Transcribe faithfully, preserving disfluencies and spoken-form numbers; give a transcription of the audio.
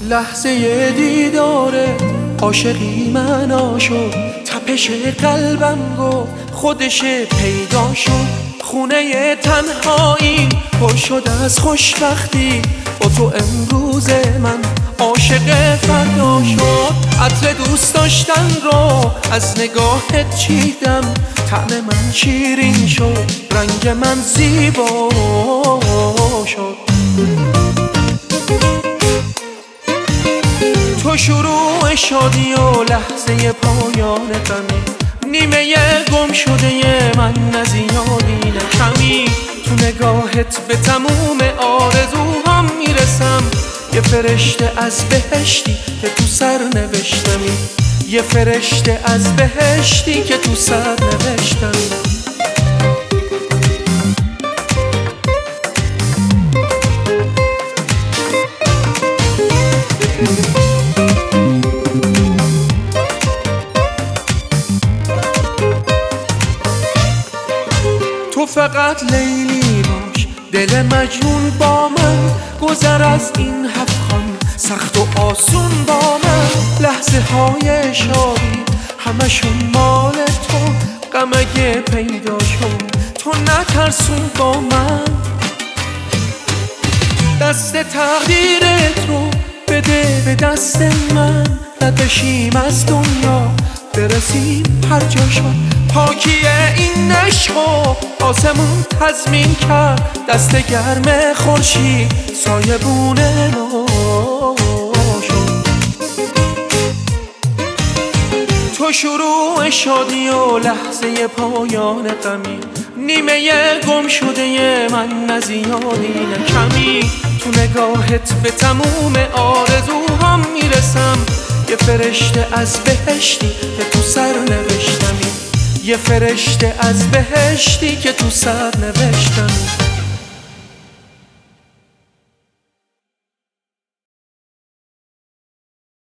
لحظه دیداره عاشقی من شد، تپش قلبم گفت خودش پیدا شد. خونه تنهایی پر شد از خوشبختی، با تو امروز من عاشق فردا شد. عطر دوست داشتن رو از نگاهت چیدم، طعم من شیرین شد، رنگ من زیبا شد. تو شروع شادی و لحظه پایان غمی، نیمه گم شده من از یادی نکمی. تو نگاهت به تموم آرزوهام میرسم، یه فرشته از بهشتی که تو سر نوشتمی، یه فرشته از بهشتی که تو سر نوشتمی. تو فقط لیلی باش، دل مجنون با من، گذر از این هفخان سخت و آسون با من. لحظه های شادی همشون مال تو، غم اگه پیدا شد تو نترسون با من. دست تقدیرت رو بده به دست من، نبشیم از دنیا برسیم هر جا شد. پاکی این عشقو آسمون تضمین کرد، دست گرم خورشید سایبون ما شد. تو شروع شادی و لحظه پایان غمی، نیمه گم شده من از یادی نکمی. تو نگاهت به تموم آرزوهام میرسم، یه فرشته از بهشتی که تو سر نوشتمی، یه فرشته از بهشتی که تو سر نوشتم.